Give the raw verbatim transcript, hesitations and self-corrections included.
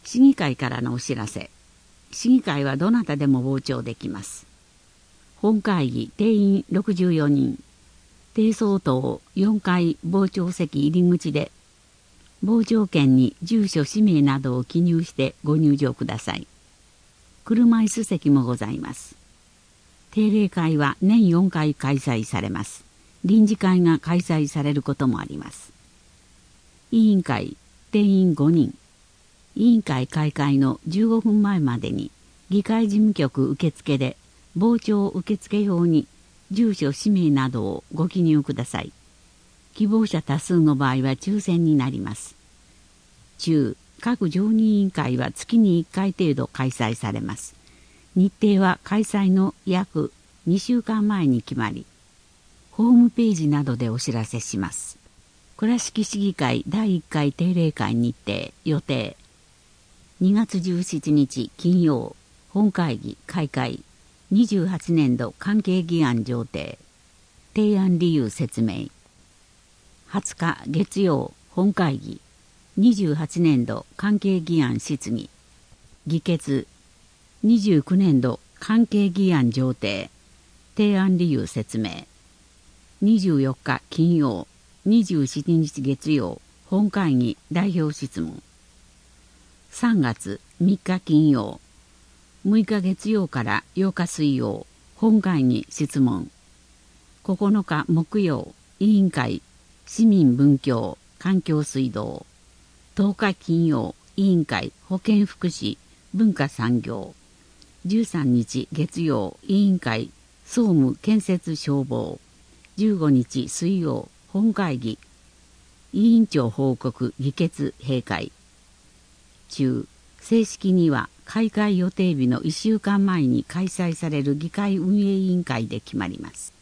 市議会からのお知らせ。市議会はどなたでも傍聴できます。本会議定員ろくじゅうよにん、定相当よんかい傍聴席入り口で、傍聴券に住所氏名などを記入してご入場ください。車椅子席もございます。定例会は年よんかい開催されます。臨時会が開催されることもあります。委員会定員ごにん。委員会開会のじゅうごふんまえまでに議会事務局受付で傍聴受付用に住所氏名などをご記入ください。希望者多数の場合は抽選になります。中各常任委員会は月にいっかい程度開催されます。日程は開催の約にしゅうかんまえに決まり、ホームページなどでお知らせします。倉敷市議会だいいっかい定例会日程予定。にがつじゅうしちにち金曜、本会議開会、にじゅうはちねんど関係議案上呈、提案理由説明。はつか月曜、本会議、にじゅうはちねんど関係議案質疑、議決、にじゅうきゅうねんど関係議案上呈、提案理由説明。にじゅうよっか金曜、にじゅうしちにち月曜、本会議代表質問。さんがつみっか金曜、むいか月曜からようか水曜、本会議質問。ここのか木曜、委員会市民文教環境水道。とおか金曜、委員会保健福祉文化産業。じゅうさんにち月曜、委員会総務建設消防。じゅうごにち水曜、本会議委員長報告議決閉会。中、正式には開会予定日のいっしゅうかんまえに開催される議会運営委員会で決まります。